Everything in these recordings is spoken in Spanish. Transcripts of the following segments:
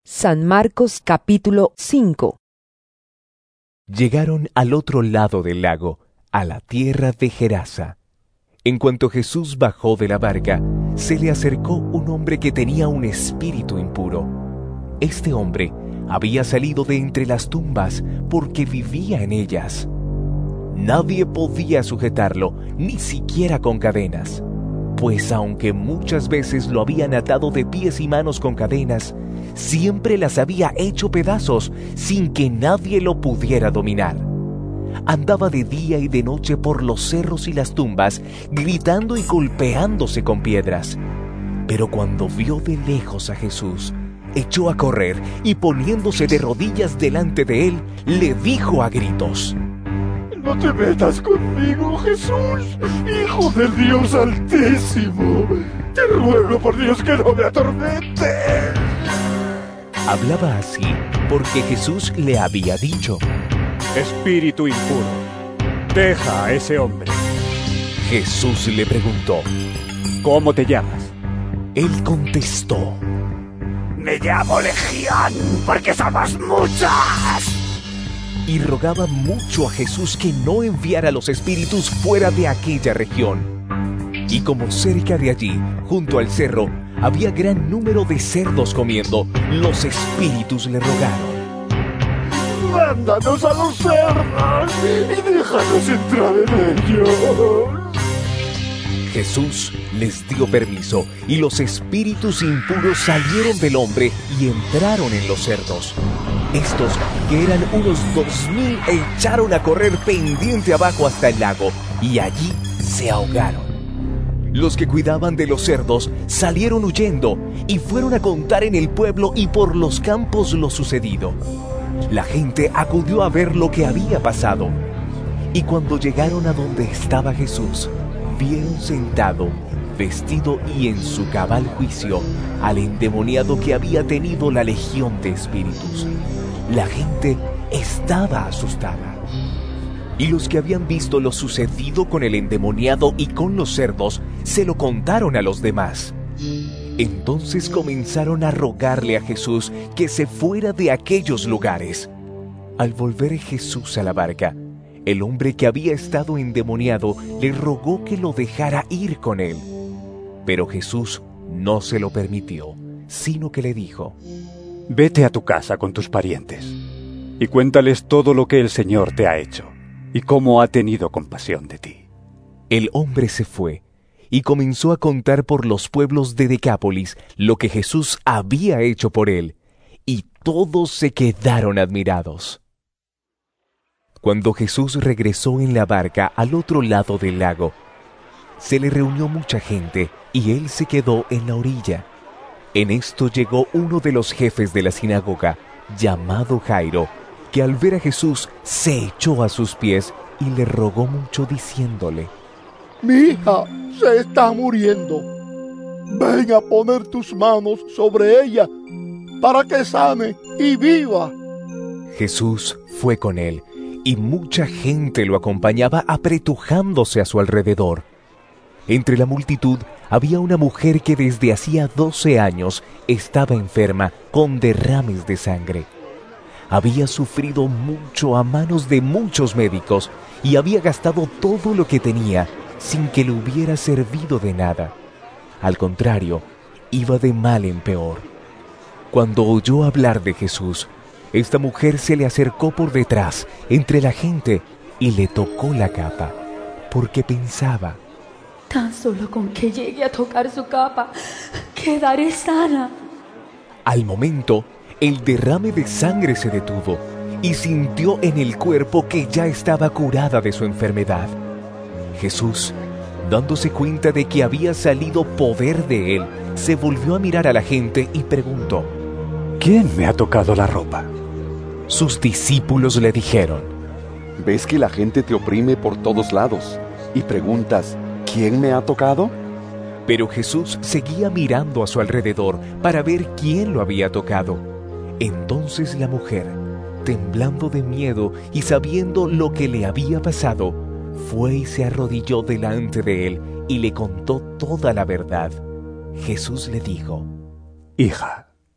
San Marcos capítulo 5. Llegaron al otro lado del lago, a la tierra de Gerasa. En cuanto Jesús bajó de la barca, se le acercó un hombre que tenía un espíritu impuro. Este hombre había salido de entre las tumbas porque vivía en ellas. Nadie podía sujetarlo, ni siquiera con cadenas, pues aunque muchas veces lo habían atado de pies y manos con cadenas, siempre las había hecho pedazos sin que nadie lo pudiera dominar. Andaba de día y de noche por los cerros y las tumbas, gritando y golpeándose con piedras. Pero cuando vio de lejos a Jesús, echó a correr y poniéndose de rodillas delante de él, le dijo a gritos: «No te metas conmigo, Jesús, Hijo del Dios Altísimo. Te ruego por Dios que no me atormentes». Hablaba así porque Jesús le había dicho: «Espíritu impuro, deja a ese hombre». Jesús le preguntó: «¿Cómo te llamas?» Él contestó: «Me llamo Legión, porque somos muchas». Y rogaba mucho a Jesús que no enviara los espíritus fuera de aquella región. Y como cerca de allí, junto al cerro, había gran número de cerdos comiendo, los espíritus le rogaron: «Mándanos a los cerdos y déjanos entrar en ellos». Jesús les dio permiso y los espíritus impuros salieron del hombre y entraron en los cerdos. Estos, que eran unos 2000, echaron a correr pendiente abajo hasta el lago y allí se ahogaron. Los que cuidaban de los cerdos salieron huyendo y fueron a contar en el pueblo y por los campos lo sucedido. La gente acudió a ver lo que había pasado. Y cuando llegaron a donde estaba Jesús, vieron sentado, vestido y en su cabal juicio, al endemoniado que había tenido la legión de espíritus. La gente estaba asustada. Y los que habían visto lo sucedido con el endemoniado y con los cerdos, se lo contaron a los demás. Entonces comenzaron a rogarle a Jesús que se fuera de aquellos lugares. Al volver Jesús a la barca, el hombre que había estado endemoniado le rogó que lo dejara ir con él. Pero Jesús no se lo permitió, sino que le dijo: «Vete a tu casa con tus parientes y cuéntales todo lo que el Señor te ha hecho y cómo ha tenido compasión de ti». El hombre se fue y comenzó a contar por los pueblos de Decápolis lo que Jesús había hecho por él, y todos se quedaron admirados. Cuando Jesús regresó en la barca al otro lado del lago, se le reunió mucha gente y él se quedó en la orilla. En esto llegó uno de los jefes de la sinagoga, llamado Jairo, que al ver a Jesús se echó a sus pies y le rogó mucho diciéndole: «Mi hija se está muriendo. Ven a poner tus manos sobre ella para que sane y viva». Jesús fue con él, y mucha gente lo acompañaba apretujándose a su alrededor. Entre la multitud había una mujer que desde hacía 12 años estaba enferma con derrames de sangre. Había sufrido mucho a manos de muchos médicos y había gastado todo lo que tenía sin que le hubiera servido de nada. Al contrario, iba de mal en peor. Cuando oyó hablar de Jesús, esta mujer se le acercó por detrás, entre la gente, y le tocó la capa, porque pensaba: «Tan solo con que llegue a tocar su capa, quedaré sana». Al momento, el derrame de sangre se detuvo y sintió en el cuerpo que ya estaba curada de su enfermedad. Jesús, dándose cuenta de que había salido poder de él, se volvió a mirar a la gente y preguntó: «¿Quién me ha tocado la ropa?». Sus discípulos le dijeron: «¿Ves que la gente te oprime por todos lados y preguntas: ¿quién me ha tocado?». Pero Jesús seguía mirando a su alrededor para ver quién lo había tocado. Entonces la mujer, temblando de miedo y sabiendo lo que le había pasado, fue y se arrodilló delante de él y le contó toda la verdad. Jesús le dijo: «Hija,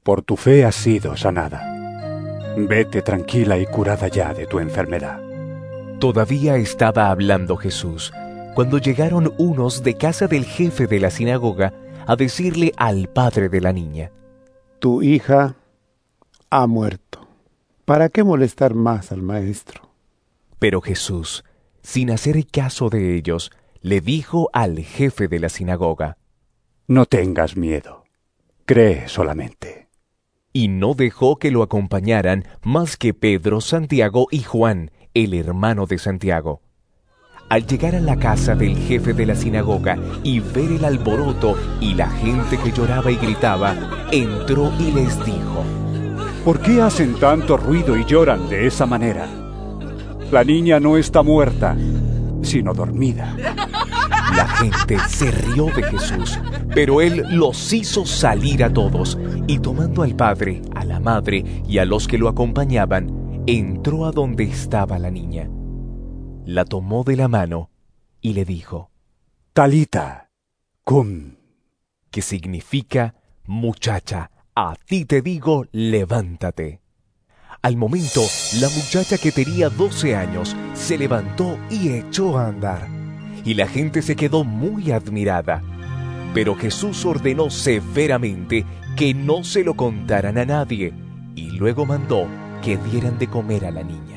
Por tu fe has sido sanada. Vete tranquila y curada ya de tu enfermedad. Todavía estaba hablando Jesús cuando llegaron unos de casa del jefe de la sinagoga a decirle al padre de la niña: Tu hija ha muerto. ¿Para qué molestar más al maestro? Pero Jesús, sin hacer caso de ellos, le dijo al jefe de la sinagoga: No tengas miedo, cree solamente. Y no dejó que lo acompañaran más que Pedro, Santiago y Juan, el hermano de Santiago. Al llegar a la casa del jefe de la sinagoga y ver el alboroto y la gente que lloraba y gritaba, entró y les dijo: ¿Por qué hacen tanto ruido y lloran de esa manera? La niña no está muerta, sino dormida. La gente se rió de Jesús, pero él los hizo salir a todos, y tomando al padre, a la madre y a los que lo acompañaban, entró a donde estaba la niña. La tomó de la mano y le dijo: Talita, cum, que significa: muchacha, a ti te digo, levántate. Al momento, la muchacha, que tenía 12 años, se levantó y echó a andar, y la gente se quedó muy admirada. Pero Jesús ordenó severamente que no se lo contaran a nadie, y luego mandó que dieran de comer a la niña.